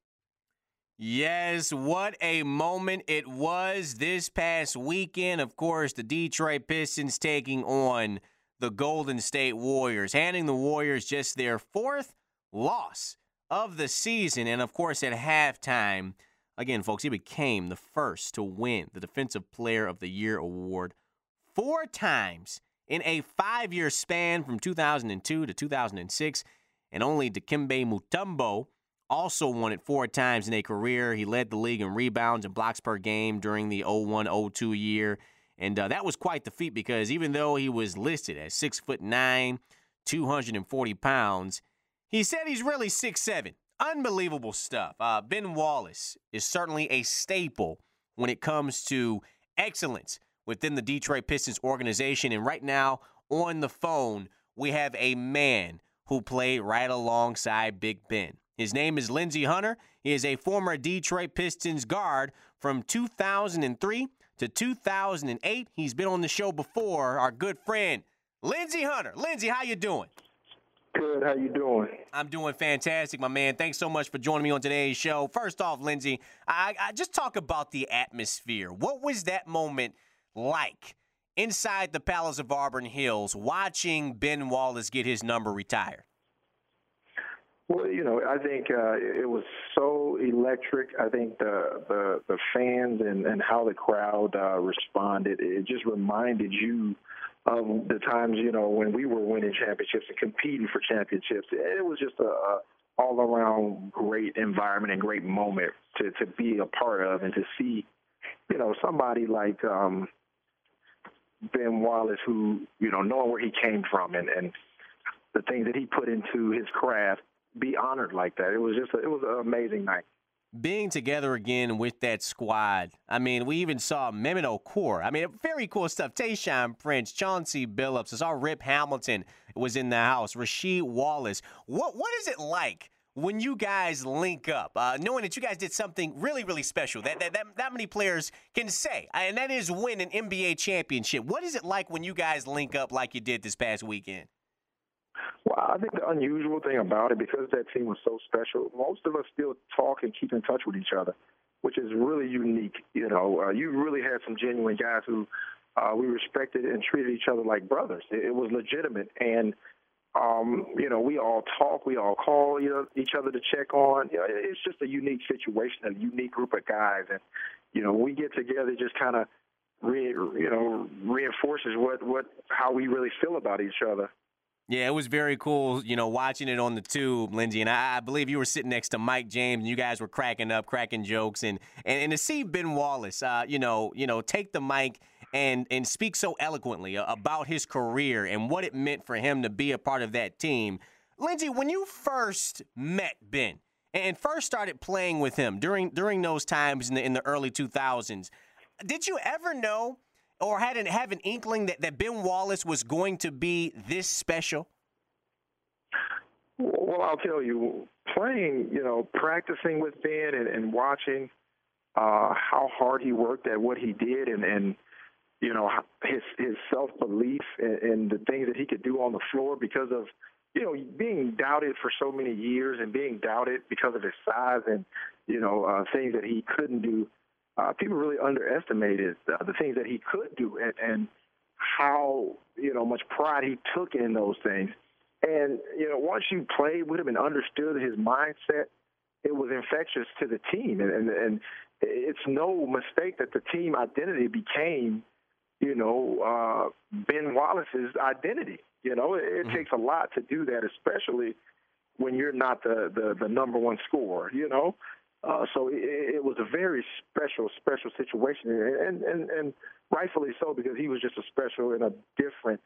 Yes, what a moment it was this past weekend. Of course, the Detroit Pistons taking on the Golden State Warriors, handing the Warriors just their fourth loss of the season. And, of course, at halftime, again, folks, he became the first to win the Defensive Player of the Year award 4 times in a 5-year span from 2002 to 2006. And only Dikembe Mutombo also won it 4 times in a career. He led the league in rebounds and blocks per game during the 01-02 year. And that was quite the feat because even though he was listed as 6'9", 240 pounds, he said he's really 6'7". Unbelievable stuff. Ben Wallace is certainly a staple when it comes to excellence within the Detroit Pistons organization. And right now on the phone, we have a man who played right alongside Big Ben. His name is Lindsey Hunter. He is a former Detroit Pistons guard from 2003 to 2008. He's been on the show before, our good friend, Lindsey Hunter. Lindsey, how you doing? Good. How you doing? I'm doing fantastic, my man. Thanks so much for joining me on today's show. First off, Lindsey, I just talk about the atmosphere. What was that moment like inside the Palace of Auburn Hills watching Ben Wallace get his number retired? Well, you know, I think it was so electric. I think the fans and how the crowd responded, it just reminded you of the times, you know, when we were winning championships and competing for championships. It was just a all-around great environment and great moment to be a part of and to see, you know, somebody like Ben Wallace who, you know, knowing where he came from and the things that he put into his craft, be honored like that. It was an amazing night. Being together again with that squad. I mean, we even saw Mehmet Okur. I mean, very cool stuff. Tayshaun Prince, Chauncey Billups. I saw Rip Hamilton was in the house. Rasheed Wallace. What is it like when you guys link up, knowing that you guys did something really, really special that many players can say, and that is win an NBA championship? What is it like when you guys link up like you did this past weekend? Well, I think the unusual thing about it, because that team was so special, most of us still talk and keep in touch with each other, which is really unique. You really had some genuine guys who we respected and treated each other like brothers. It was legitimate. And, we all talk, we all call each other to check on. It's just a unique situation, a unique group of guys. And, when we get together, it just kind of, reinforces how we really feel about each other. Yeah, it was very cool, watching it on the tube, Lindsey. And I believe you were sitting next to Mike James, and you guys were cracking jokes. And to see Ben Wallace, take the mic and speak so eloquently about his career and what it meant for him to be a part of that team. Lindsey, when you first met Ben and first started playing with him during those times in the early 2000s, did you ever know or have an inkling that Ben Wallace was going to be this special? Well, I'll tell you, playing, practicing with Ben and watching how hard he worked at what he did and his self-belief and the things that he could do on the floor because of, being doubted for so many years and being doubted because of his size and, things that he couldn't do. People really underestimated the things that he could do and how, much pride he took in those things. And, once you played with him and understood his mindset, it was infectious to the team. And it's no mistake that the team identity became, Ben Wallace's identity. It takes a lot to do that, especially when you're not the number one scorer, So it was a very special situation, and rightfully so, because he was just a special and a different,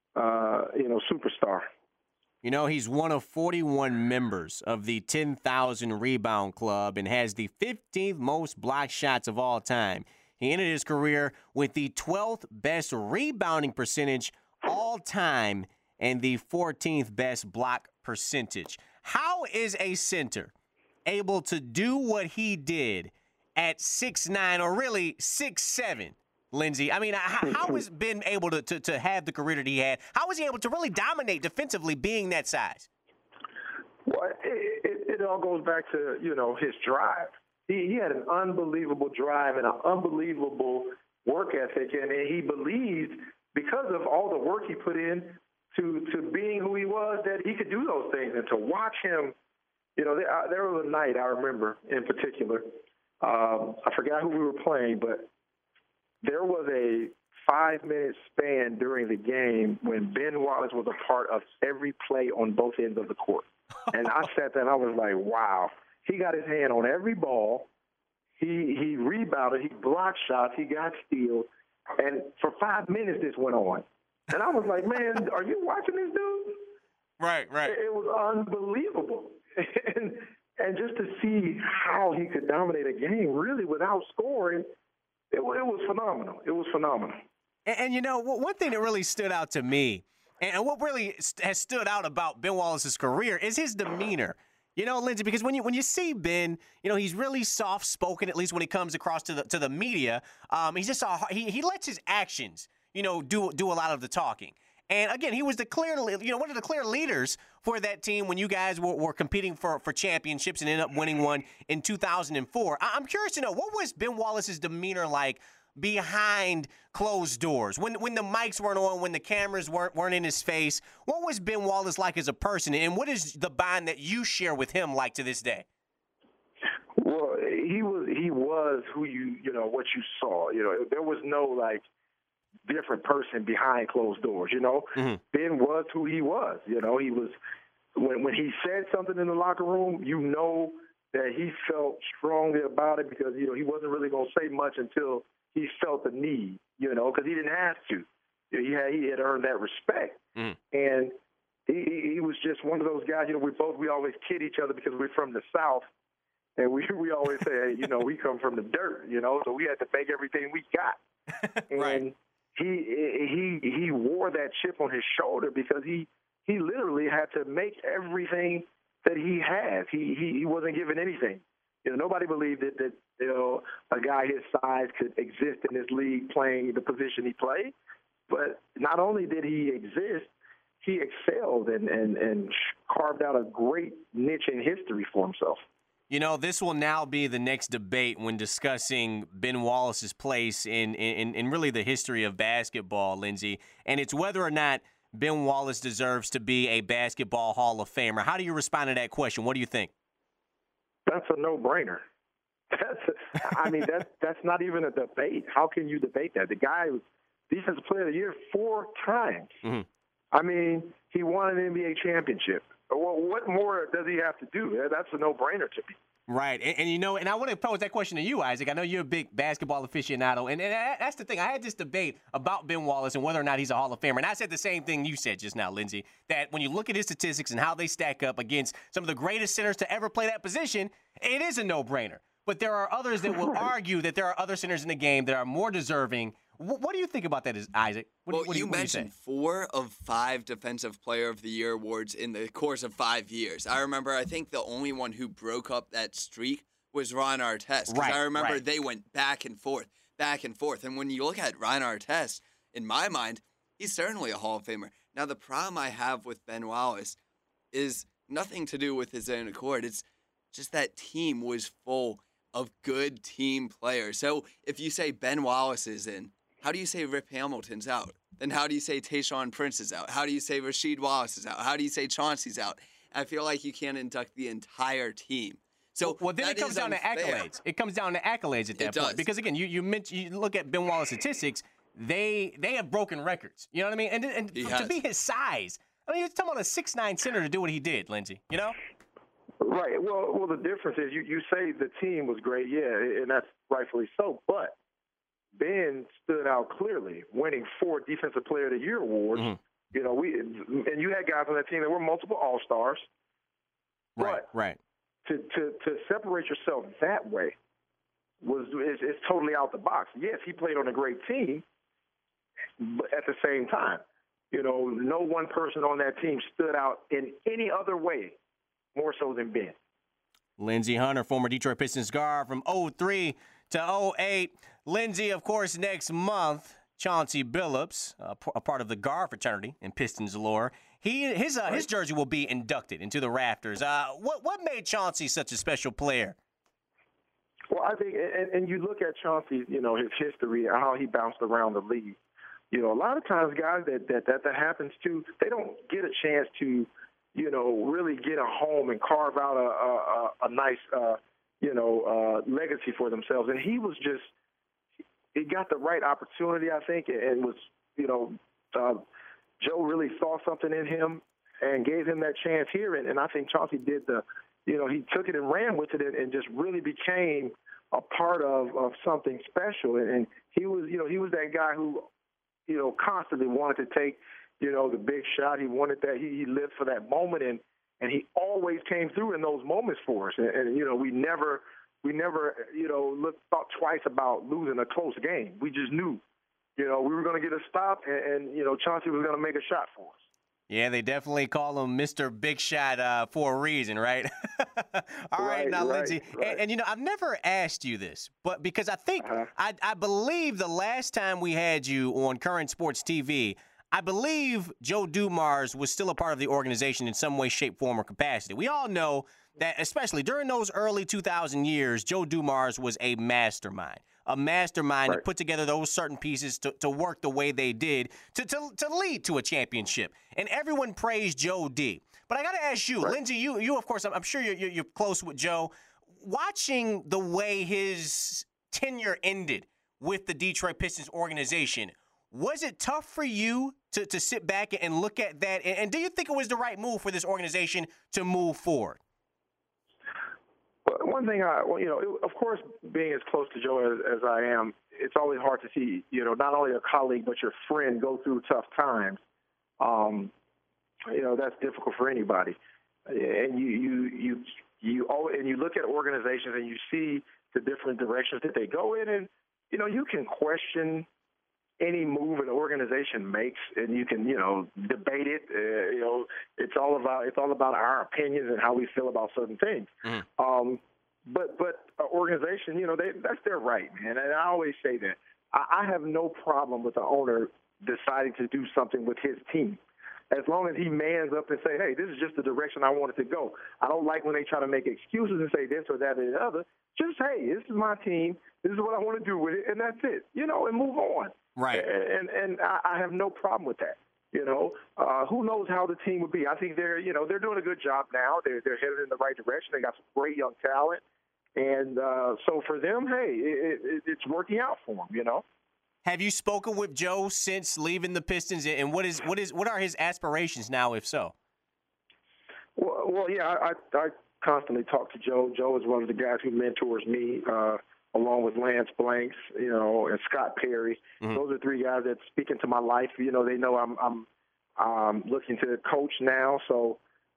superstar. He's one of 41 members of the 10,000 Rebound Club and has the 15th most block shots of all time. He ended his career with the 12th best rebounding percentage all time and the 14th best block percentage. How is a center able to do what he did at 6'9", or really 6'7", Lindsey? I mean, how has Ben able to have the career that he had? How was he able to really dominate defensively being that size? Well, it all goes back to, his drive. He had an unbelievable drive and an unbelievable work ethic, and he believed because of all the work he put in to being who he was that he could do those things. And to watch him, there was a night I remember in particular. I forgot who we were playing, but there was a 5-minute span during the game when Ben Wallace was a part of every play on both ends of the court. And I sat there and I was like, wow. He got his hand on every ball. He rebounded. He blocked shots. He got steals. And for 5 minutes, this went on. And I was like, man, are you watching this dude? Right. It was unbelievable. And just to see how he could dominate a game really without scoring, it was phenomenal. It was phenomenal. And one thing that really stood out to me, and what really has stood out about Ben Wallace's career, is his demeanor. Lindsey, because when you see Ben, he's really soft-spoken, at least when he comes across to the media. He's just he lets his actions, do a lot of the talking. And again, he was one of the clear leaders for that team when you guys were competing for championships and ended up winning one in 2004. I'm curious to know, what was Ben Wallace's demeanor like behind closed doors when the mics weren't on, when the cameras weren't in his face? What was Ben Wallace like as a person, and what is the bond that you share with him like to this day? Well, he was who what you saw. There was no different person behind closed doors. Mm-hmm. Ben was who he was. He was when he said something in the locker room, that he felt strongly about it because he wasn't really going to say much until he felt the need, because he didn't have to. He had earned that respect. Mm. And he was just one of those guys, we always kid each other because we're from the South. And we always say, we come from the dirt, so we had to make everything we got. Right. And he wore that chip on his shoulder because he literally had to make everything that he has. He wasn't given anything. Nobody believed that a guy his size could exist in this league playing the position he played. But not only did he exist, he excelled and carved out a great niche in history for himself. You know, this will now be the next debate when discussing Ben Wallace's place in really the history of basketball, Lindsey, and it's whether or not Ben Wallace deserves to be a basketball Hall of Famer. How do you respond to that question? What do you think? That's a no-brainer. That's not even a debate. How can you debate that? The guy was Defensive Player of the Year 4 times. Mm-hmm. I mean, he won an NBA championship. Well, what more does he have to do? That's a no-brainer to me. Right. And I want to pose that question to you, Isaac. I know you're a big basketball aficionado, and that's the thing. I had this debate about Ben Wallace and whether or not he's a Hall of Famer, and I said the same thing you said just now, Lindsey, that when you look at his statistics and how they stack up against some of the greatest centers to ever play that position, it is a no-brainer. But there are others that will argue that there are other centers in the game that are more deserving. What do you think about that, Isaac? You mentioned 4 of 5 Defensive Player of the Year awards in the course of 5 years. I remember, I think the only one who broke up that streak was Ron Artest. Because I remember they went back and forth. And when you look at Ron Artest, in my mind, he's certainly a Hall of Famer. Now, the problem I have with Ben Wallace is nothing to do with his own accord. It's just that team was full of good team players. So if you say Ben Wallace is in, how do you say Rip Hamilton's out? Then how do you say Tayshaun Prince is out? How do you say Rasheed Wallace is out? How do you say Chauncey's out? I feel like you can't induct the entire team. So then it comes down to accolades. It comes down to accolades at that point. Because again, you look at Ben Wallace's statistics, they have broken records. You know what I mean? And to be his size, I mean, you're talking about a 6'9" center to do what he did, Lindsey. You know? Right. Well, the difference is you say the team was great, yeah, and that's rightfully so, but Ben stood out clearly, winning 4 Defensive Player of the Year awards. Mm-hmm. You know, and you had guys on that team that were multiple All-Stars. Right. To separate yourself that way is totally out the box. Yes, he played on a great team, but at the same time, you know, no one person on that team stood out in any other way more so than Ben. Lindsey Hunter, former Detroit Pistons guard from 2003 to 2008. Lindsey, of course, next month, Chauncey Billups, a part of the guard fraternity in Pistons lore, his jersey will be inducted into the rafters. What made Chauncey such a special player? Well, I think, and you look at Chauncey, you know, his history, how he bounced around the league. You know, a lot of times guys that happens to, they don't get a chance to, you know, really get a home and carve out a nice, legacy for themselves. And he got the right opportunity, I think, and was, Joe really saw something in him and gave him that chance here. And I think Chauncey did he took it and ran with it and just really became a part of something special. And he was that guy who, constantly wanted to take, the big shot. He wanted that. He lived for that moment, and he always came through in those moments for us. And we never thought twice about losing a close game. We just knew, we were going to get a stop, and Chauncey was going to make a shot for us. Yeah, they definitely call him Mr. Big Shot for a reason, right? All right, now, Lindsey. Right. And I've never asked you this, but because I think, I believe the last time we had you on Current Sports TV, I believe Joe Dumars was still a part of the organization in some way, shape, form, or capacity. We all know that, especially during those early 2000 years, Joe Dumars was a mastermind that put together those certain pieces to work the way they did to lead to a championship. And everyone praised Joe D. But I got to ask you, Lindsey, you of course, I'm sure you're close with Joe. Watching the way his tenure ended with the Detroit Pistons organization, was it tough for you to sit back and look at that? And do you think it was the right move for this organization to move forward? Well, one thing, of course, being as close to Joe as I am, it's always hard to see, not only a colleague but your friend go through tough times. That's difficult for anybody. And you look at organizations and you see the different directions that they go in, and you can question any move an organization makes, and you can, debate it. It's all about our opinions and how we feel about certain things. Mm. But an organization, that's their right, man. And I always say that. I have no problem with the owner deciding to do something with his team. as long as he mans up and say, hey, this is just the direction I want it to go. I don't like when they try to make excuses and say this or that or the other. Just, hey, this is my team. This is what I want to do with it, and that's it, and move on. Right. And I have no problem with that. Who knows how the team would be? I think they're doing a good job now. They're headed in the right direction. They got some great young talent. And so for them, hey, it's working out for them, Have you spoken with Joe since leaving the Pistons, and what are his aspirations now, if so? Well, yeah, I constantly talk to Joe. Joe is one of the guys who mentors me, along with Lance Blanks, and Scott Perry. Mm-hmm. Those are three guys that speak into my life. They know I'm looking to coach now, so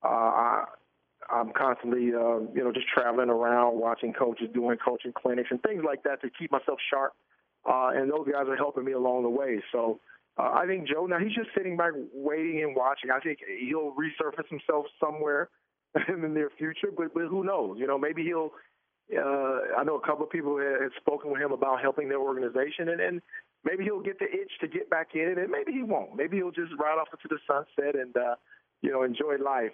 I'm constantly, just traveling around, watching coaches, doing coaching clinics and things like that to keep myself sharp. And those guys are helping me along the way. So I think Joe, now he's just sitting back waiting and watching. I think he'll resurface himself somewhere in the near future, but who knows? Maybe he'll I know a couple of people had spoken with him about helping their organization, and maybe he'll get the itch to get back in it, and maybe he won't. Maybe he'll just ride off into the sunset and, enjoy life.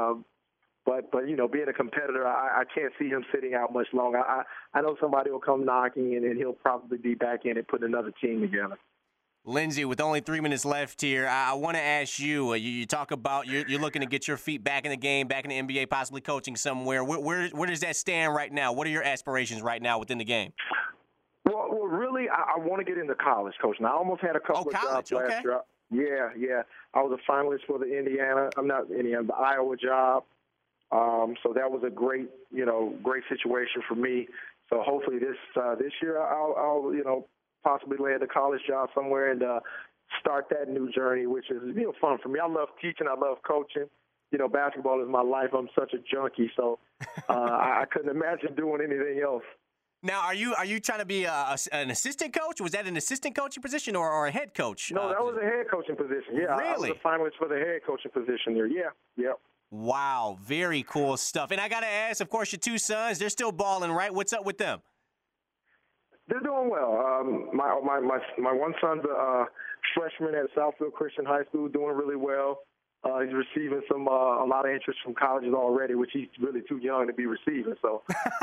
But being a competitor, I can't see him sitting out much longer. I know somebody will come knocking, and he'll probably be back in and put another team together. Lindsey, with only 3 minutes left here, I want to ask you, you talk about you're looking to get your feet back in the game, back in the NBA, possibly coaching somewhere. Where does that stand right now? What are your aspirations right now within the game? Well really, I want to get into college, Coach. Now, I almost had a couple of jobs last year. Yeah. I was a finalist for the Iowa job. So that was a great situation for me. So hopefully this year I'll possibly land a college job somewhere and start that new journey, which is fun for me. I love teaching. I love coaching. Basketball is my life. I'm such a junkie, so I couldn't imagine doing anything else. Now, are you trying to be an assistant coach? Was that an assistant coaching position or a head coach? No, that was a head coaching position. Yeah, really? I was a finalist for the head coaching position there. Yeah, yep. Wow, very cool stuff. And I got to ask, of course, your two sons, they're still balling, right? What's up with them? They're doing well. My one son's a freshman at Southfield Christian High School, doing really well. He's receiving a lot of interest from colleges already, which he's really too young to be receiving. So,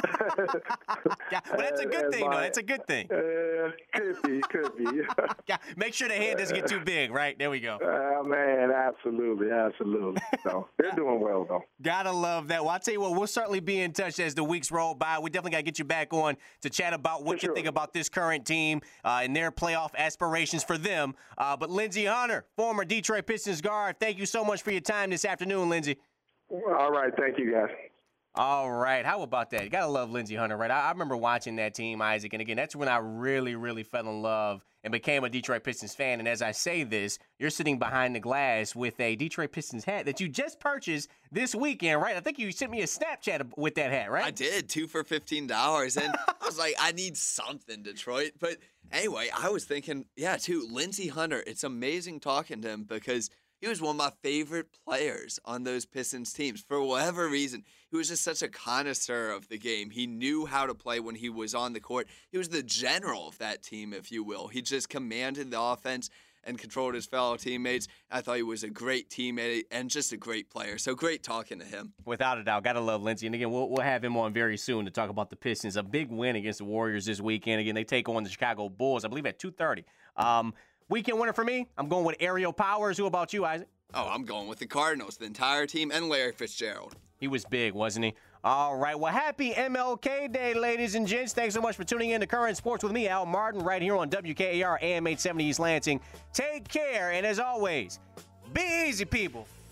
yeah, well, that's a good thing, though. That's a good thing. Could be. Yeah, make sure the head doesn't get too big, right? There we go. Man, absolutely. So they're doing well, though. Gotta love that. Well, I'll tell you what, we'll certainly be in touch as the weeks roll by. We definitely got to get you back on to chat about what you think about this current team and their playoff aspirations for them. But Lindsey Hunter, former Detroit Pistons guard, thank you so much for your time this afternoon, Lindsey. All right. Thank you, guys. All right. How about that? You got to love Lindsey Hunter, right? I remember watching that team, Isaac, and again, that's when I really, really fell in love and became a Detroit Pistons fan. And as I say this, you're sitting behind the glass with a Detroit Pistons hat that you just purchased this weekend, right? I think you sent me a Snapchat with that hat, right? I did, 2 for $15. And I was like, I need something, Detroit. But anyway, I was thinking, Lindsey Hunter, it's amazing talking to him because he was one of my favorite players on those Pistons teams. For whatever reason, he was just such a connoisseur of the game. He knew how to play when he was on the court. He was the general of that team, if you will. He just commanded the offense and controlled his fellow teammates. I thought he was a great teammate and just a great player. So great talking to him. Without a doubt. Got to love Lindsey. And again, we'll have him on very soon to talk about the Pistons. A big win against the Warriors this weekend. Again, they take on the Chicago Bulls, I believe, at 2:30. Weekend winner for me, I'm going with Aerial Powers. Who about you, Isaac? Oh, I'm going with the Cardinals, the entire team, and Larry Fitzgerald. He was big, wasn't he? All right. Well, happy MLK Day, ladies and gents. Thanks so much for tuning in to Current Sports with me, Al Martin, right here on WKAR AM 870 East Lansing. Take care, and as always, be easy, people.